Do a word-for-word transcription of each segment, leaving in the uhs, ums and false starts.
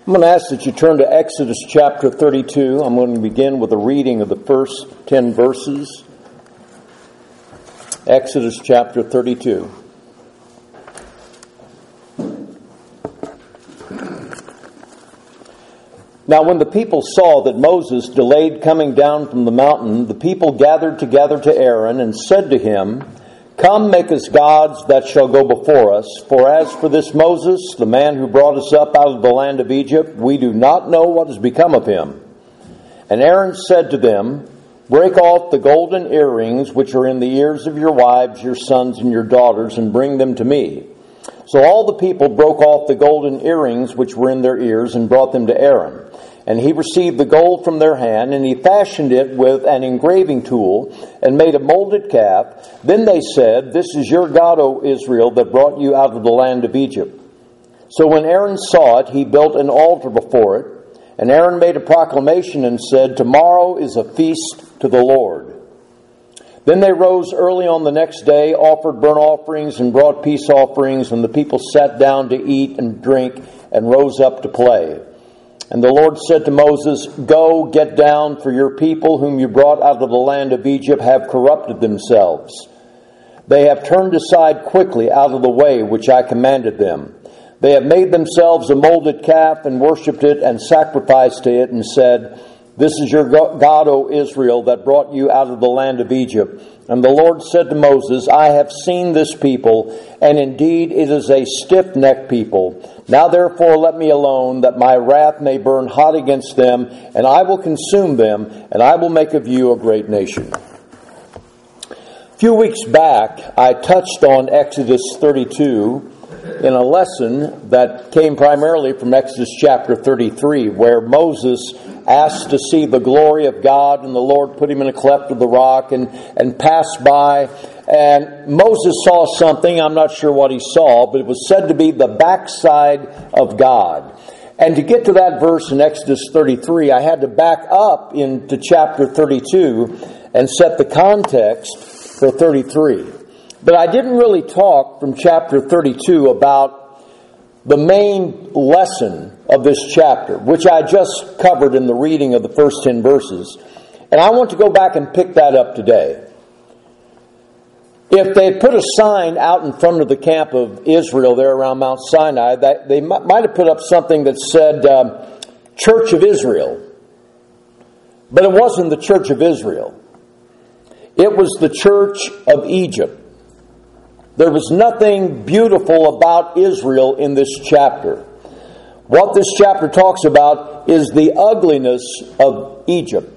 I'm going to ask that you turn to Exodus chapter thirty-two. I'm going to begin with a reading of the first ten verses. Exodus chapter thirty-two. Now when the people saw that Moses delayed coming down from the mountain, the people gathered together to Aaron and said to him, "Come, make us gods that shall go before us. For as for this Moses, the man who brought us up out of the land of Egypt, we do not know what has become of him." And Aaron said to them, "Break off the golden earrings which are in the ears of your wives, your sons, and your daughters, and bring them to me." So all the people broke off the golden earrings which were in their ears and brought them to Aaron. And he received the gold from their hand, and he fashioned it with an engraving tool, and made a molded calf. Then they said, "This is your God, O Israel, that brought you out of the land of Egypt." So when Aaron saw it, he built an altar before it. And Aaron made a proclamation and said, "Tomorrow is a feast to the Lord." Then they rose early on the next day, offered burnt offerings, and brought peace offerings, and the people sat down to eat and drink, and rose up to play. And the Lord said to Moses, "Go, get down, for your people whom you brought out of the land of Egypt have corrupted themselves. They have turned aside quickly out of the way which I commanded them. They have made themselves a molded calf and worshipped it and sacrificed to it and said, 'This is your God, O Israel, that brought you out of the land of Egypt.' And the Lord said to Moses, 'I have seen this people, and indeed it is a stiff-necked people. Now therefore let me alone, that my wrath may burn hot against them, and I will consume them, and I will make of you a great nation.'" A few weeks back, I touched on Exodus thirty-two in a lesson that came primarily from Exodus chapter thirty-three, where Moses asked to see the glory of God, and the Lord put him in a cleft of the rock and, and passed by. And Moses saw something, I'm not sure what he saw, but it was said to be the backside of God. And to get to that verse in Exodus thirty-three, I had to back up into chapter thirty-two and set the context for thirty-three. But I didn't really talk from chapter thirty-two about the main lesson of this chapter, which I just covered in the reading of the first ten verses. And I want to go back and pick that up today. If they had put a sign out in front of the camp of Israel there around Mount Sinai, that they might have put up something that said, um, Church of Israel. But it wasn't the Church of Israel. It was the Church of Egypt. There was nothing beautiful about Israel in this chapter. What this chapter talks about is the ugliness of Egypt.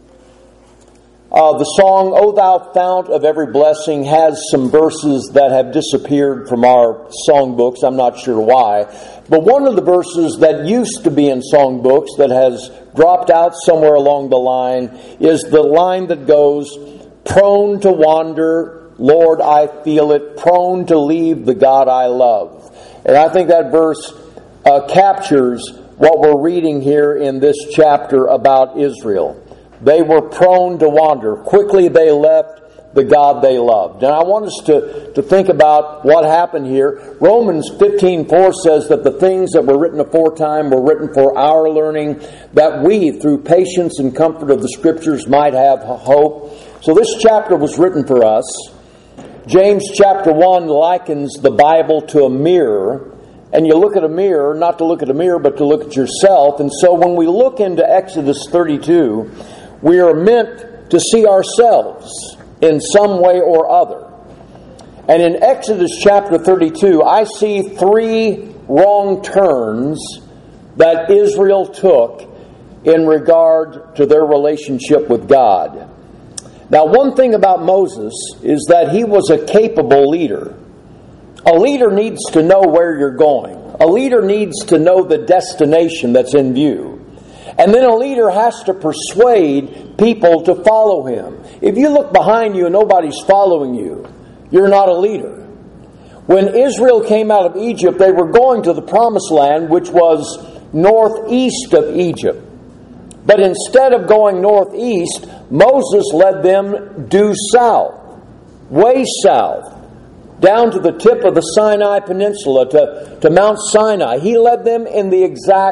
Uh, the song, "O Thou Fount of Every Blessing," has some verses that have disappeared from our songbooks. I'm not sure why. But one of the verses that used to be in songbooks that has dropped out somewhere along the line is the line that goes, "Prone to wander, Lord, I feel it, prone to leave the God I love." And I think that verse uh, captures what we're reading here in this chapter about Israel. They were prone to wander. Quickly they left the God they loved. And I want us to, to think about what happened here. Romans fifteen four says that the things that were written aforetime were written for our learning, that we, through patience and comfort of the Scriptures, might have hope. So this chapter was written for us. James chapter one likens the Bible to a mirror, and you look at a mirror, not to look at a mirror, but to look at yourself. And so when we look into Exodus thirty-two, we are meant to see ourselves in some way or other. And in Exodus chapter thirty-two, I see three wrong turns that Israel took in regard to their relationship with God. Now, one thing about Moses is that he was a capable leader. A leader needs to know where you're going. A leader needs to know the destination that's in view. And then a leader has to persuade people to follow him. If you look behind you and nobody's following you, you're not a leader. When Israel came out of Egypt, they were going to the Promised Land, which was northeast of Egypt. But instead of going northeast, Moses led them due south, way south, down to the tip of the Sinai Peninsula, to, to Mount Sinai. He led them in the exact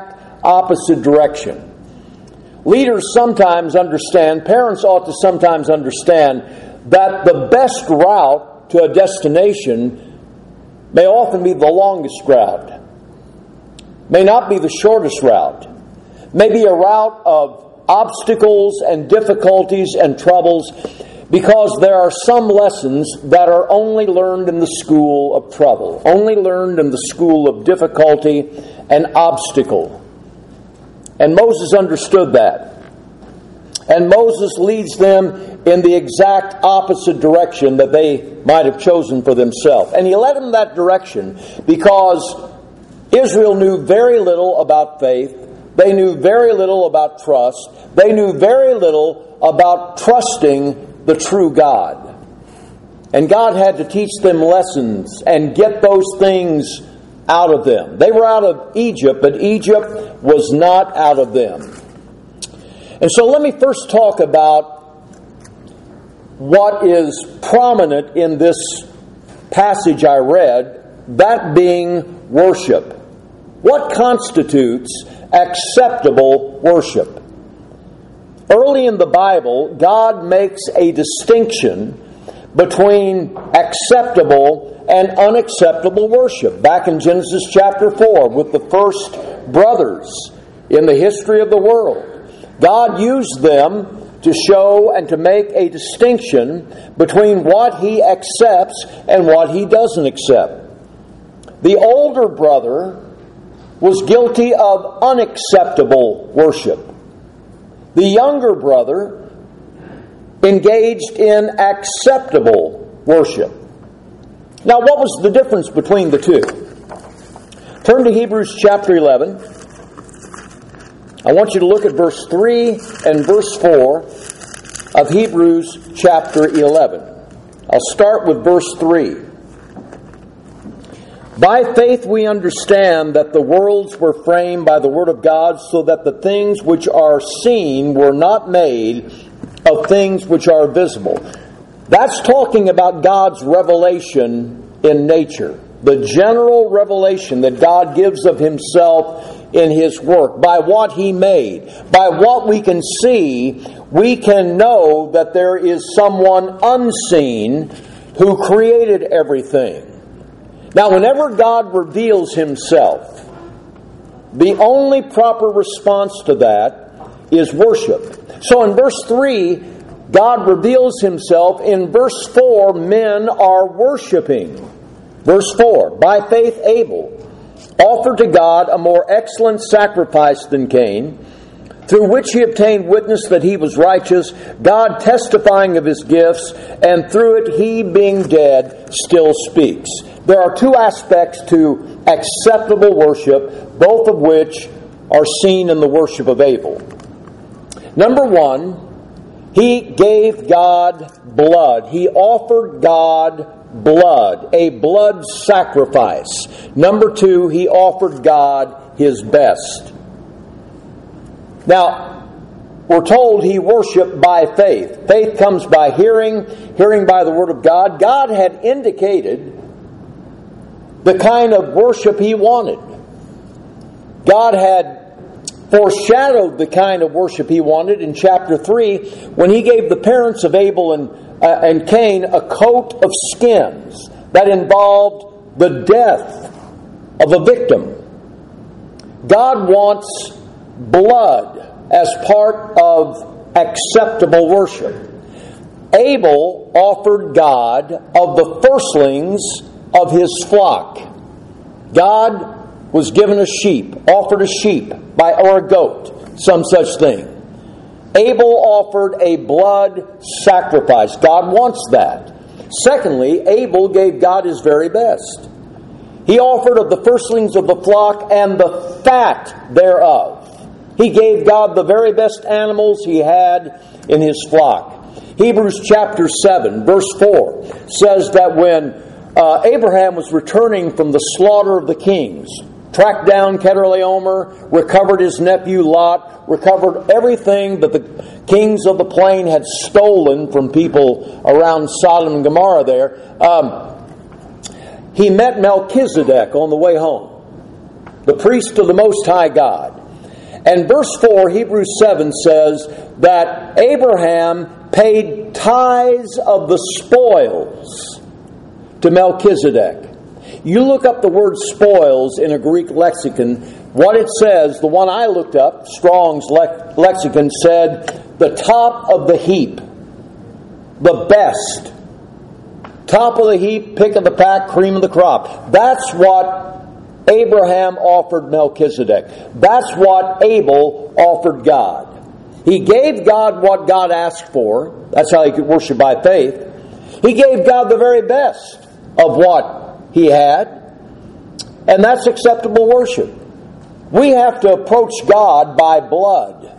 opposite direction. Leaders sometimes understand, parents ought to sometimes understand, that the best route to a destination may often be the longest route, may not be the shortest route, may be a route of obstacles and difficulties and troubles, because there are some lessons that are only learned in the school of trouble, only learned in the school of difficulty and obstacle. And Moses understood that. And Moses leads them in the exact opposite direction that they might have chosen for themselves. And he led them that direction because Israel knew very little about faith. They knew very little about trust. They knew very little about trusting the true God. And God had to teach them lessons and get those things out of them. They were out of Egypt, but Egypt was not out of them. And so let me first talk about what is prominent in this passage I read, that being worship. What constitutes acceptable worship? Early in the Bible, God makes a distinction between acceptable and unacceptable worship. Back in Genesis chapter four, with the first brothers in the history of the world, God used them to show and to make a distinction between what He accepts and what He doesn't accept. The older brother was guilty of unacceptable worship. The younger brother engaged in acceptable worship. Now, what was the difference between the two? Turn to Hebrews chapter eleven. I want you to look at verse three and verse four of Hebrews chapter eleven. I'll start with verse three. By faith we understand that the worlds were framed by the word of God, so that the things which are seen were not made of things which are visible. That's talking about God's revelation in nature. The general revelation that God gives of Himself in His work. By what He made. By what we can see, we can know that there is someone unseen who created everything. Now, whenever God reveals Himself, the only proper response to that is worship. So in verse three, God reveals Himself. In verse four, men are worshiping. Verse four, by faith Abel offered to God a more excellent sacrifice than Cain, through which he obtained witness that he was righteous, God testifying of his gifts, and through it he, being dead, still speaks. There are two aspects to acceptable worship, both of which are seen in the worship of Abel. Number one, he gave God blood. He offered God blood, a blood sacrifice. Number two, he offered God his best. Now, we're told he worshiped by faith. Faith comes by hearing, hearing by the Word of God. God had indicated the kind of worship he wanted. God had foreshadowed the kind of worship he wanted in chapter three when he gave the parents of Abel and, uh, and Cain a coat of skins that involved the death of a victim. God wants blood as part of acceptable worship. Abel offered God of the firstlings of his flock. God was given a sheep, offered a sheep by or a goat, some such thing. Abel offered a blood sacrifice. God wants that. Secondly, Abel gave God his very best. He offered of the firstlings of the flock and the fat thereof. He gave God the very best animals he had in his flock. Hebrews chapter seven, verse four says that when uh, Abraham was returning from the slaughter of the kings, tracked down Chedorlaomer, recovered his nephew Lot, recovered everything that the kings of the plain had stolen from people around Sodom and Gomorrah there, um, he met Melchizedek on the way home, the priest of the Most High God. And verse four, Hebrews seven says that Abraham paid tithes of the spoils to Melchizedek. You look up the word spoils in a Greek lexicon, what it says, the one I looked up, Strong's lexicon, said the top of the heap, the best. Top of the heap, pick of the pack, cream of the crop. That's what Abraham offered Melchizedek. That's what Abel offered God. He gave God what God asked for. That's how he could worship by faith. He gave God the very best of what he had. And that's acceptable worship. We have to approach God by blood.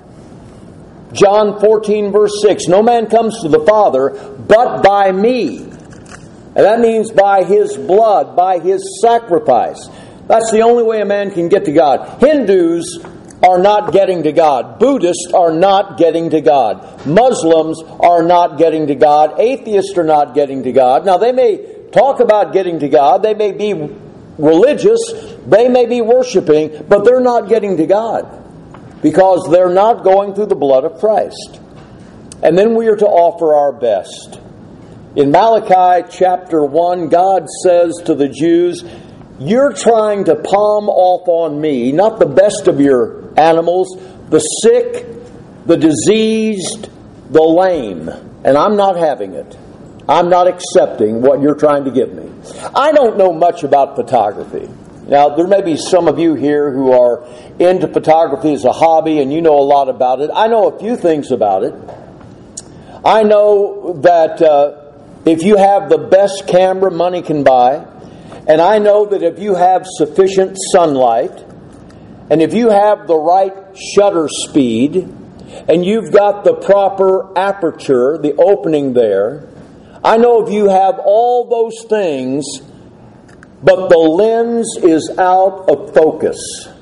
John fourteen verse six, no man comes to the Father but by me. And that means by His blood, by His sacrifice. That's the only way a man can get to God. Hindus are not getting to God. Buddhists are not getting to God. Muslims are not getting to God. Atheists are not getting to God. Now they may talk about getting to God. They may be religious. They may be worshiping, but they're not getting to God because they're not going through the blood of Christ. And then we are to offer our best. In Malachi chapter one, God says to the Jews, you're trying to palm off on me, not the best of your animals, the sick, the diseased, the lame, and I'm not having it. I'm not accepting what you're trying to give me. I don't know much about photography. Now, there may be some of you here who are into photography as a hobby, and you know a lot about it. I know a few things about it. I know that uh, if you have the best camera money can buy, and I know that if you have sufficient sunlight, and if you have the right shutter speed, and you've got the proper aperture, the opening there, I know if you have all those things, but the lens is out of focus,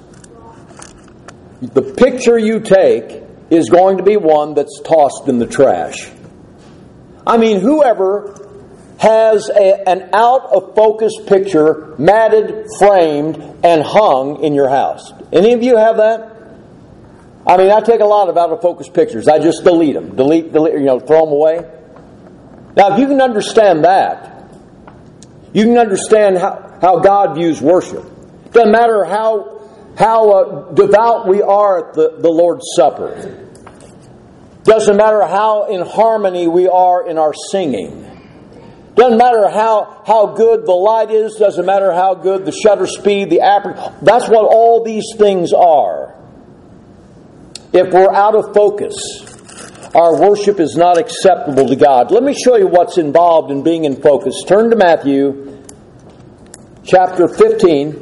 the picture you take is going to be one that's tossed in the trash. I mean, whoever has a, an out-of-focus picture matted, framed, and hung in your house. Any of you have that? I mean, I take a lot of out-of-focus pictures. I just delete them. Delete, delete, you know, throw them away. Now, if you can understand that, you can understand how, how God views worship. It doesn't matter how, how uh, devout we are at the, the Lord's Supper. Doesn't matter how in harmony we are in our singing. Doesn't matter how, how good the light is. Doesn't matter how good the shutter speed, the aperture. That's what all these things are. If we're out of focus, our worship is not acceptable to God. Let me show you what's involved in being in focus. Turn to Matthew chapter fifteen.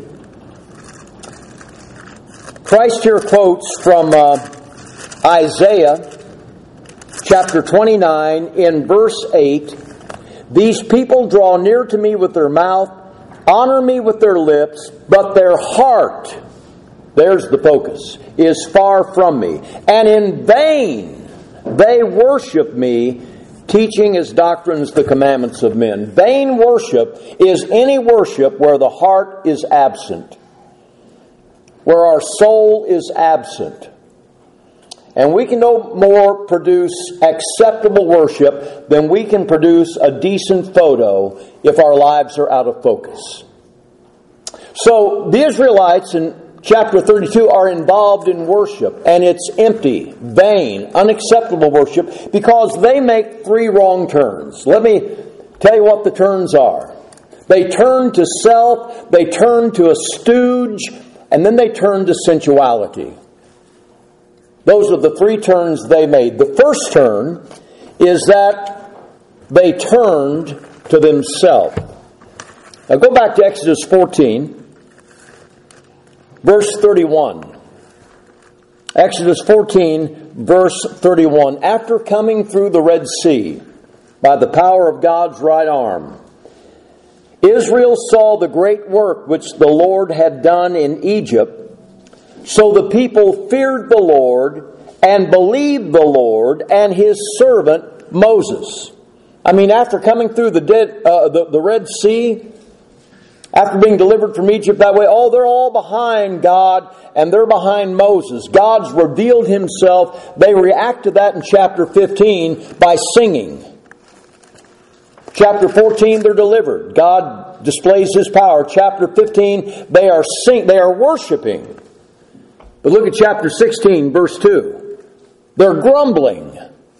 Christ here quotes from uh, Isaiah chapter twenty-nine in verse eight. These people draw near to me with their mouth, honor me with their lips, but their heart, there's the focus, is far from me. And in vain they worship me, teaching as doctrines the commandments of men. Vain worship is any worship where the heart is absent, where our soul is absent. And we can no more produce acceptable worship than we can produce a decent photo if our lives are out of focus. So the Israelites in chapter thirty-two are involved in worship, and it's empty, vain, unacceptable worship because they make three wrong turns. Let me tell you what the turns are. They turn to self, they turn to a stooge, and then they turn to sensuality. Those are the three turns they made. The first turn is that they turned to themselves. Now go back to Exodus fourteen, verse thirty-one. Exodus fourteen, verse thirty-one. After coming through the Red Sea by the power of God's right arm, Israel saw the great work which the Lord had done in Egypt. So the people feared the Lord and believed the Lord and His servant Moses. I mean, after coming through the, dead, uh, the, the Red Sea, After being delivered from Egypt that way, oh, they're all behind God and they're behind Moses. God's revealed himself. They react to that in chapter fifteen by singing. Chapter fourteen, they're delivered. God displays his power. Chapter fifteen, they are sing, they are worshiping. But look at chapter sixteen, verse two. They're grumbling.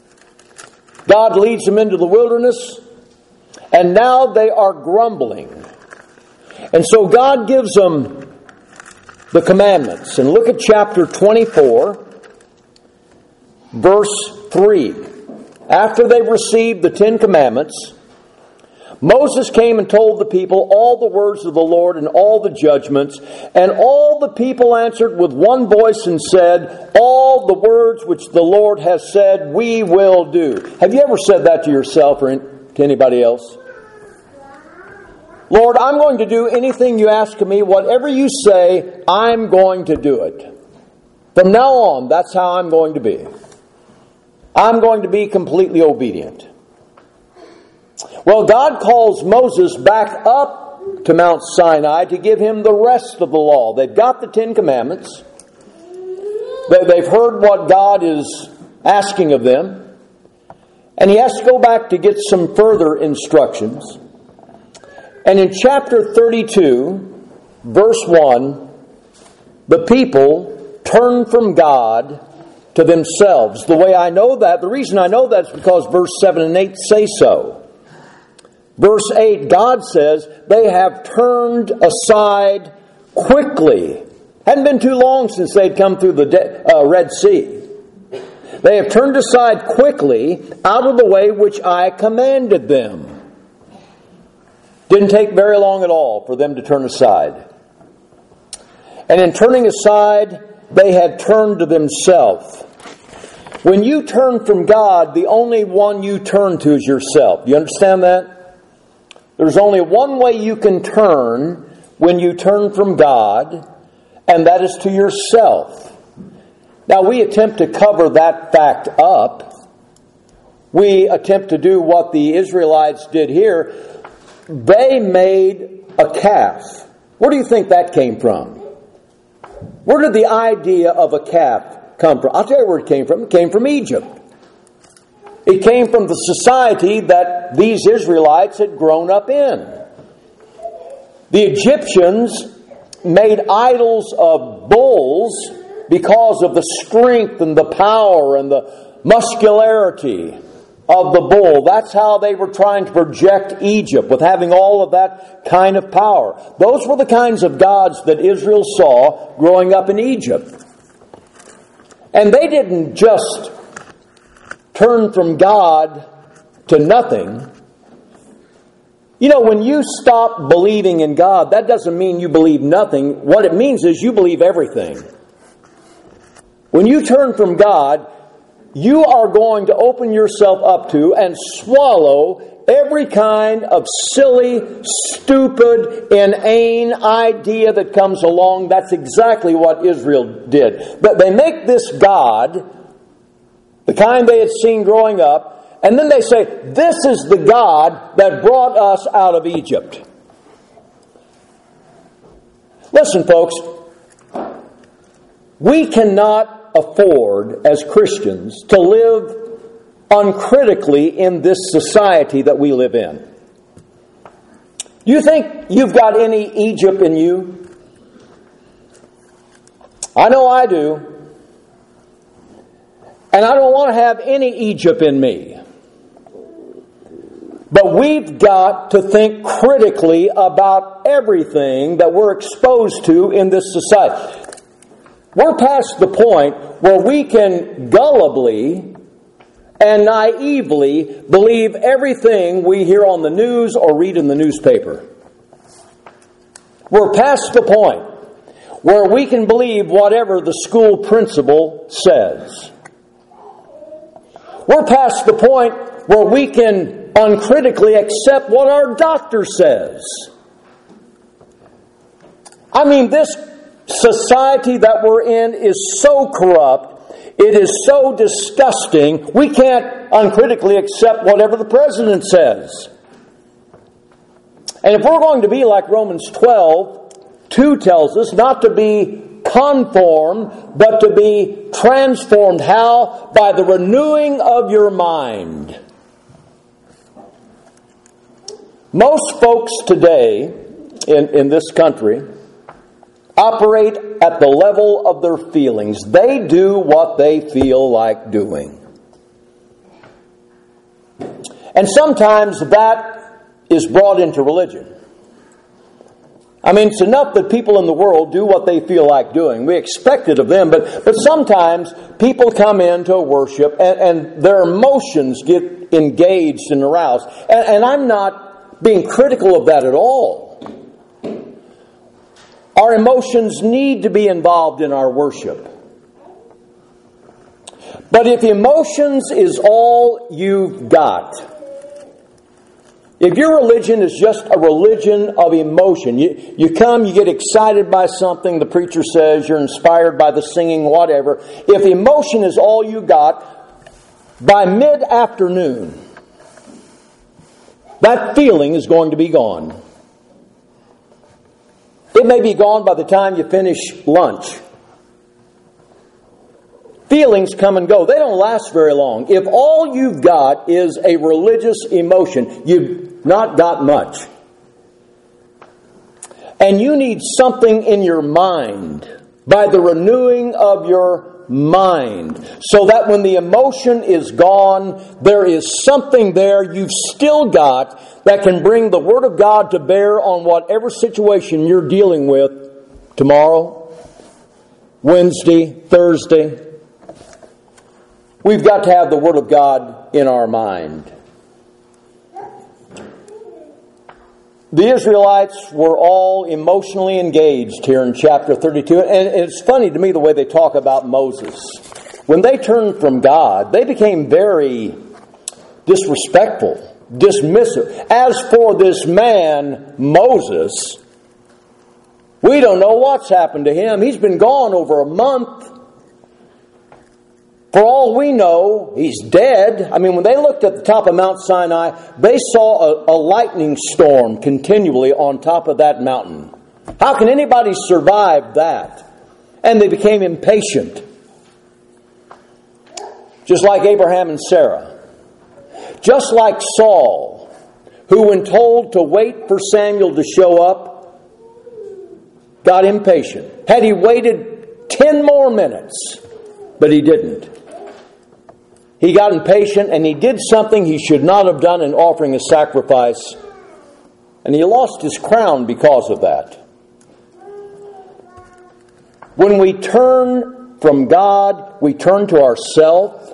God leads them into the wilderness, and now they are grumbling. And so God gives them the commandments. And look at chapter twenty-four, verse three. After they've received the Ten Commandments, Moses came and told the people all the words of the Lord and all the judgments, and all the people answered with one voice and said, all the words which the Lord has said, we will do. Have you ever said that to yourself or to anybody else? Lord, I'm going to do anything you ask of me. Whatever you say, I'm going to do it. From now on, that's how I'm going to be. I'm going to be completely obedient. Well, God calls Moses back up to Mount Sinai to give him the rest of the law. They've got the Ten Commandments. They've heard what God is asking of them. And he has to go back to get some further instructions. And in chapter thirty-two, verse one, the people turn from God to themselves. The way I know that, the reason I know that is because verse seven and eight say so. Verse eight, God says, they have turned aside quickly. Hadn't been too long since they'd come through the De- uh, Red Sea. They have turned aside quickly out of the way which I commanded them. Didn't take very long at all for them to turn aside. And in turning aside, they had turned to themselves. When you turn from God, the only one you turn to is yourself. You understand that? There's only one way you can turn when you turn from God, and that is to yourself. Now, we attempt to cover that fact up. We attempt to do what the Israelites did here. They made a calf. Where do you think that came from? Where did the idea of a calf come from? I'll tell you where it came from. It came from Egypt. It came from the society that these Israelites had grown up in. The Egyptians made idols of bulls because of the strength and the power and the muscularity of the bull. That's how they were trying to project Egypt, with having all of that kind of power. Those were the kinds of gods that Israel saw growing up in Egypt. And they didn't just turn from God to nothing. You know, when you stop believing in God, that doesn't mean you believe nothing. What it means is you believe everything. When you turn from God, you are going to open yourself up to and swallow every kind of silly, stupid, inane idea that comes along. That's exactly what Israel did. But they make this God, the kind they had seen growing up, and then they say, this is the God that brought us out of Egypt. Listen, folks, we cannot afford, as Christians, to live uncritically in this society that we live in. Do you think you've got any Egypt in you? I know I do. And I don't want to have any Egypt in me. But we've got to think critically about everything that we're exposed to in this society. We're past the point where we can gullibly and naively believe everything we hear on the news or read in the newspaper. We're past the point where we can believe whatever the school principal says. We're past the point where we can uncritically accept what our doctor says. I mean, this society that we're in is so corrupt, it is so disgusting, we can't uncritically accept whatever the president says. And if we're going to be like Romans twelve two tells us, not to be conformed, but to be transformed. How? By the renewing of your mind. Most folks today in, in this country operate at the level of their feelings. They do what they feel like doing. And sometimes that is brought into religion. I mean, it's enough that people in the world do what they feel like doing. We expect it of them, but, but sometimes people come into worship and, and their emotions get engaged and aroused. And, and I'm not being critical of that at all. Our emotions need to be involved in our worship. But if emotions is all you've got, if your religion is just a religion of emotion, you, you come, you get excited by something, the preacher says, you're inspired by the singing, whatever. If emotion is all you got, by mid-afternoon, that feeling is going to be gone. It may be gone by the time you finish lunch. Feelings come and go. They don't last very long. If all you've got is a religious emotion, you've not got much. And you need something in your mind by the renewing of your mind, so that when the emotion is gone, there is something there you've still got that can bring the Word of God to bear on whatever situation you're dealing with tomorrow, Wednesday, Thursday. We've got to have the Word of God in our mind. The Israelites were all emotionally engaged here in chapter thirty-two. And it's funny to me the way they talk about Moses. When they turned from God, they became very disrespectful, dismissive. As for this man, Moses, we don't know what's happened to him. He's been gone over a month. For all we know, he's dead. I mean, when they looked at the top of Mount Sinai, they saw a, a lightning storm continually on top of that mountain. How can anybody survive that? And they became impatient. Just like Abraham and Sarah. Just like Saul, who when told to wait for Samuel to show up, got impatient. Had he waited ten more minutes, but he didn't. He got impatient and he did something he should not have done in offering a sacrifice. And he lost his crown because of that. When we turn from God, we turn to ourself.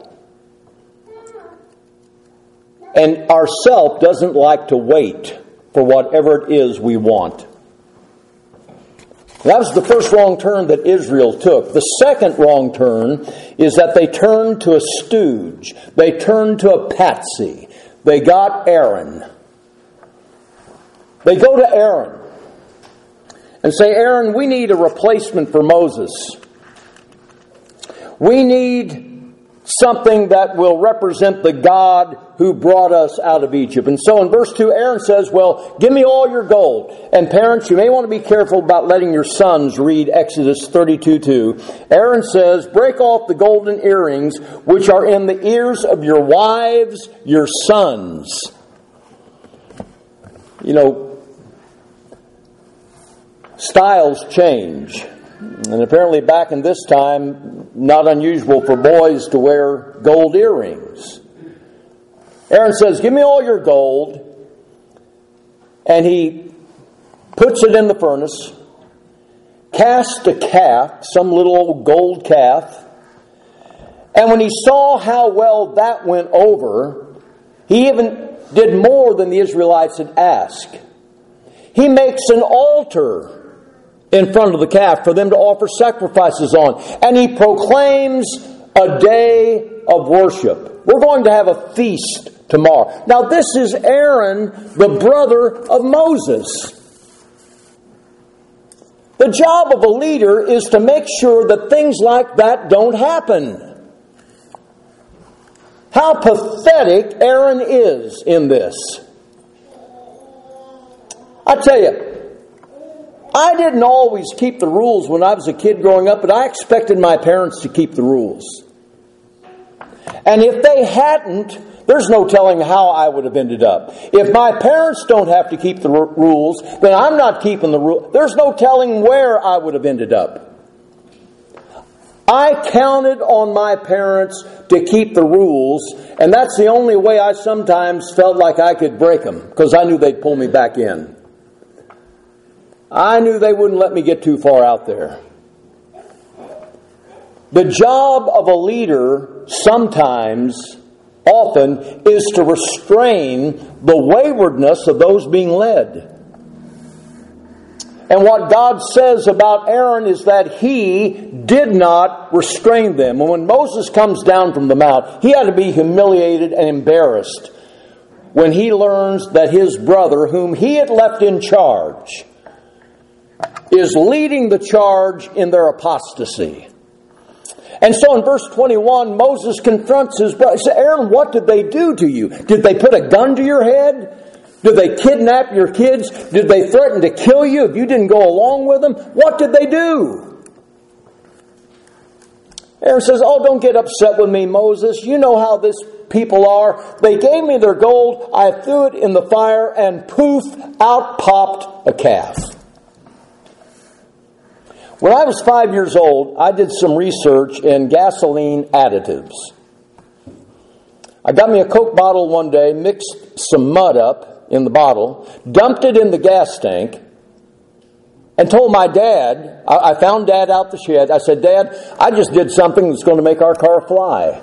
And ourself doesn't like to wait for whatever it is we want. That was the first wrong turn that Israel took. The second wrong turn is that they turned to a stooge. They turned to a patsy. They got Aaron. They go to Aaron and say, Aaron, we need a replacement for Moses. We need something that will represent the God who brought us out of Egypt. And so in verse two, Aaron says, well, give me all your gold. And parents, you may want to be careful about letting your sons read Exodus thirty-two two. Aaron says, break off the golden earrings which are in the ears of your wives, your sons. You know, styles change. And apparently back in this time, not unusual for boys to wear gold earrings. Aaron says, give me all your gold. And he puts it in the furnace, cast a calf, some little old gold calf. And when he saw how well that went over, he even did more than the Israelites had asked. He makes an altar in front of the calf for them to offer sacrifices on. And he proclaims a day of worship. We're going to have a feast tomorrow. Now this is Aaron, the brother of Moses. The job of a leader is to make sure that things like that don't happen. How pathetic Aaron is in this. I tell you, I didn't always keep the rules when I was a kid growing up, but I expected my parents to keep the rules. And if they hadn't, there's no telling how I would have ended up. If my parents don't have to keep the r- rules, then I'm not keeping the rules. There's no telling where I would have ended up. I counted on my parents to keep the rules, and that's the only way I sometimes felt like I could break them, because I knew they'd pull me back in. I knew they wouldn't let me get too far out there. The job of a leader sometimes, often, is to restrain the waywardness of those being led. And what God says about Aaron is that he did not restrain them. And when Moses comes down from the mount, he had to be humiliated and embarrassed when he learns that his brother, whom he had left in charge, is leading the charge in their apostasy. And so in verse twenty-one, Moses confronts his brother. He said, Aaron, what did they do to you? Did they put a gun to your head? Did they kidnap your kids? Did they threaten to kill you if you didn't go along with them? What did they do? Aaron says, oh, don't get upset with me, Moses. You know how this people are. They gave me their gold. I threw it in the fire, and poof, out popped a calf. When I was five years old, I did some research in gasoline additives. I got me a Coke bottle one day, mixed some mud up in the bottle, dumped it in the gas tank, and told my dad, I, I found Dad out the shed, I said, Dad, I just did something that's going to make our car fly.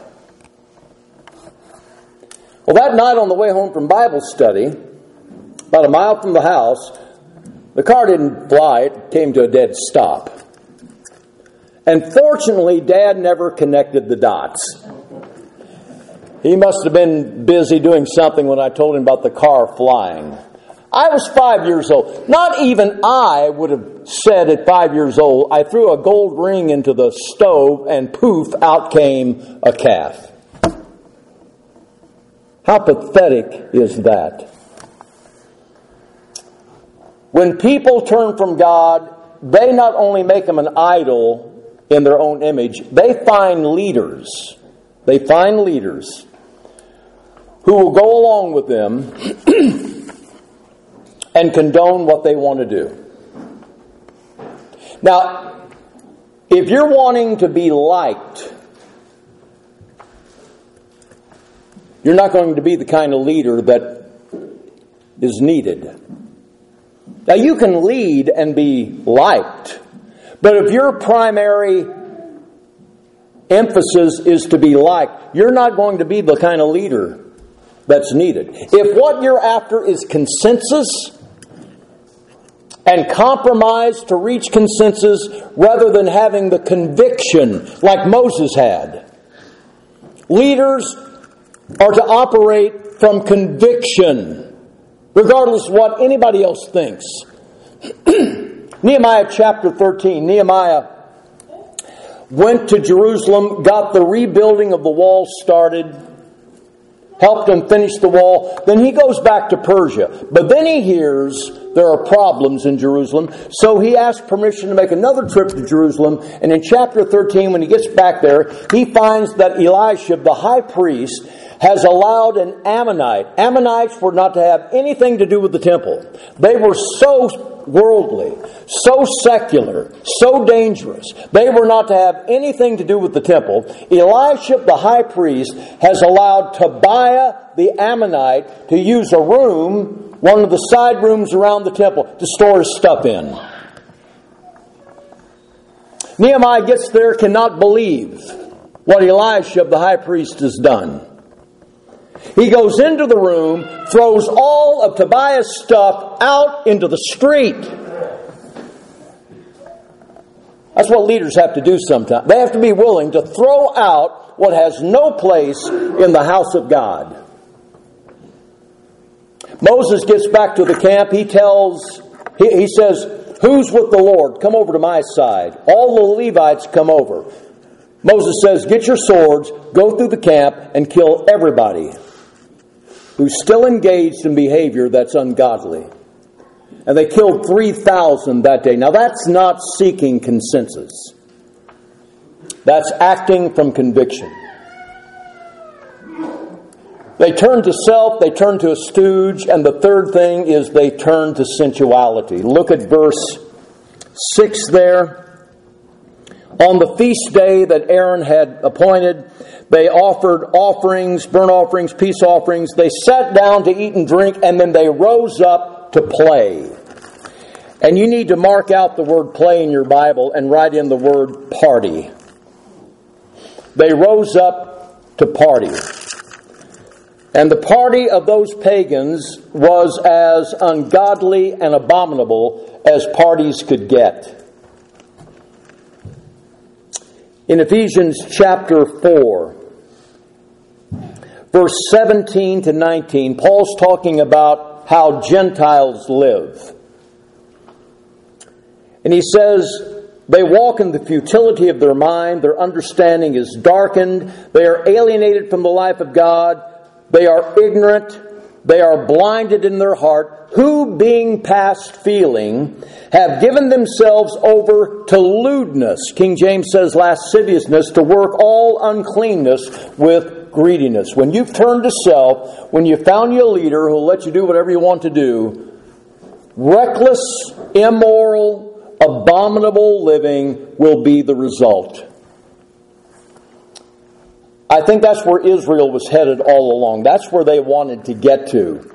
Well, that night on the way home from Bible study, about a mile from the house, the car didn't fly, it came to a dead stop. And fortunately, Dad never connected the dots. He must have been busy doing something when I told him about the car flying. I was five years old. Not even I would have said at five years old, I threw a gold ring into the stove and poof, out came a calf. How pathetic is that? When people turn from God, they not only make them an idol in their own image, they find leaders. They find leaders who will go along with them and condone what they want to do. Now, if you're wanting to be liked, you're not going to be the kind of leader that is needed. Now, you can lead and be liked, but if your primary emphasis is to be liked, you're not going to be the kind of leader that's needed. If what you're after is consensus and compromise to reach consensus rather than having the conviction like Moses had, leaders are to operate from conviction, regardless of what anybody else thinks. Nehemiah chapter thirteen, Nehemiah went to Jerusalem, got the rebuilding of the wall started, helped him finish the wall. Then he goes back to Persia. But then he hears there are problems in Jerusalem. So he asks permission to make another trip to Jerusalem. And in chapter thirteen, when he gets back there, he finds that Eliashib, the high priest, has allowed an Ammonite. Ammonites were not to have anything to do with the temple. They were so worldly, so secular, so dangerous. They were not to have anything to do with the temple. Eliashib, the high priest, has allowed Tobiah the Ammonite to use a room, one of the side rooms around the temple, to store his stuff in. Nehemiah gets there, cannot believe what Eliashib, the high priest, has done. He goes into the room, throws all of Tobiah's stuff out into the street. That's what leaders have to do sometimes. They have to be willing to throw out what has no place in the house of God. Moses gets back to the camp. He tells, he, he says, who's with the Lord? Come over to my side. All the Levites come over. Moses says, get your swords, go through the camp, and kill everybody who's still engaged in behavior that's ungodly. And they killed three thousand that day. Now that's not seeking consensus. That's acting from conviction. They turn to self, they turn to a stooge, and the third thing is they turn to sensuality. Look at verse six there. On the feast day that Aaron had appointed, they offered offerings, burnt offerings, peace offerings. They sat down to eat and drink, and then they rose up to play. And you need to mark out the word play in your Bible and write in the word party. They rose up to party. And the party of those pagans was as ungodly and abominable as parties could get. In Ephesians chapter four, verse seventeen to nineteen, Paul's talking about how Gentiles live. And he says, they walk in the futility of their mind, their understanding is darkened, they are alienated from the life of God, they are ignorant, they are blinded in their heart, who being past feeling have given themselves over to lewdness. King James says lasciviousness, to work all uncleanness with greediness. When you've turned to self, when you found you a leader who'll let you do whatever you want to do, reckless, immoral, abominable living will be the result. I think that's where Israel was headed all along. That's where they wanted to get to.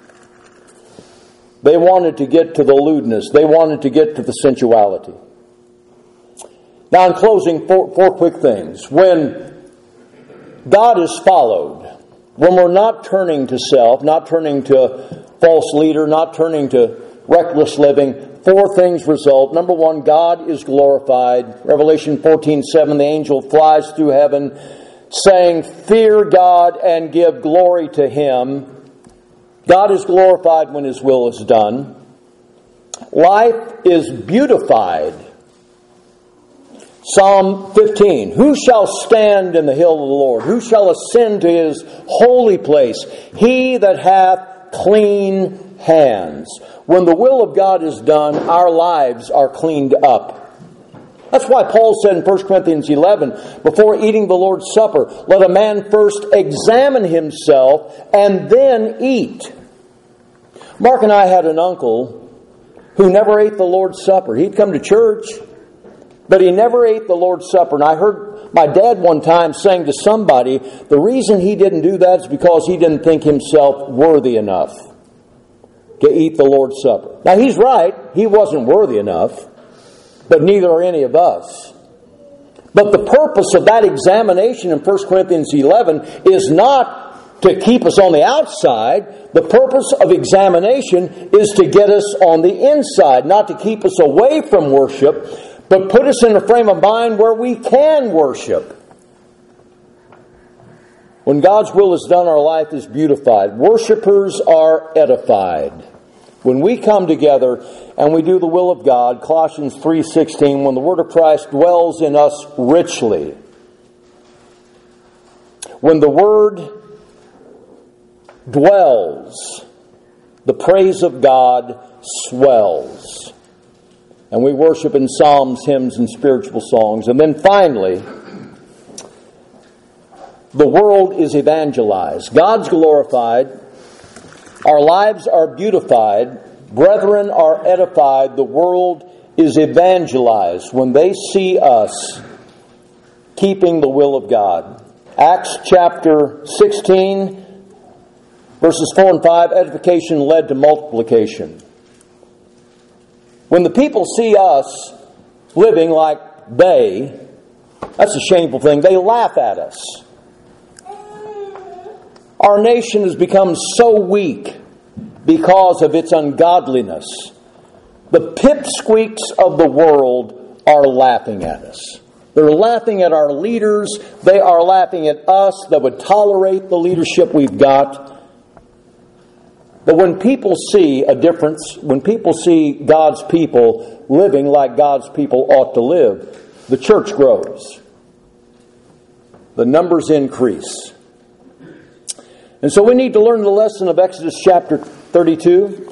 They wanted to get to the lewdness. They wanted to get to the sensuality. Now, in closing, four, four quick things. When God is followed, when we're not turning to self, not turning to false leader, not turning to reckless living, four things result. Number one, God is glorified. Revelation fourteen seven, the angel flies through heaven, saying, fear God and give glory to Him. God is glorified when His will is done. Life is beautified. Psalm fifteen, who shall stand in the hill of the Lord? Who shall ascend to His holy place? He that hath clean hands. When the will of God is done, our lives are cleaned up. That's why Paul said in First Corinthians eleven, before eating the Lord's Supper, let a man first examine himself and then eat. Mark and I had an uncle who never ate the Lord's Supper. He'd come to church, but he never ate the Lord's Supper. And I heard my dad one time saying to somebody, the reason he didn't do that is because he didn't think himself worthy enough to eat the Lord's Supper. Now he's right, he wasn't worthy enough. But neither are any of us. But the purpose of that examination in First Corinthians eleven is not to keep us on the outside. The purpose of examination is to get us on the inside, not to keep us away from worship, but put us in a frame of mind where we can worship. When God's will is done, our life is beautified. Worshipers are edified. When we come together and we do the will of God, Colossians three sixteen, when the Word of Christ dwells in us richly, when the Word dwells, the praise of God swells. And we worship in psalms, hymns, and spiritual songs. And then finally, the world is evangelized. God's glorified. Our lives are beautified. Brethren are edified. The world is evangelized when they see us keeping the will of God. Acts chapter sixteen, verses four and five, edification led to multiplication. When the people see us living like they, that's a shameful thing. They laugh at us. Our nation has become so weak because of its ungodliness. The pipsqueaks of the world are laughing at us. They're laughing at our leaders. They are laughing at us that would tolerate the leadership we've got. But when people see a difference, when people see God's people living like God's people ought to live, the church grows. The numbers increase. And so we need to learn the lesson of Exodus chapter thirty-two.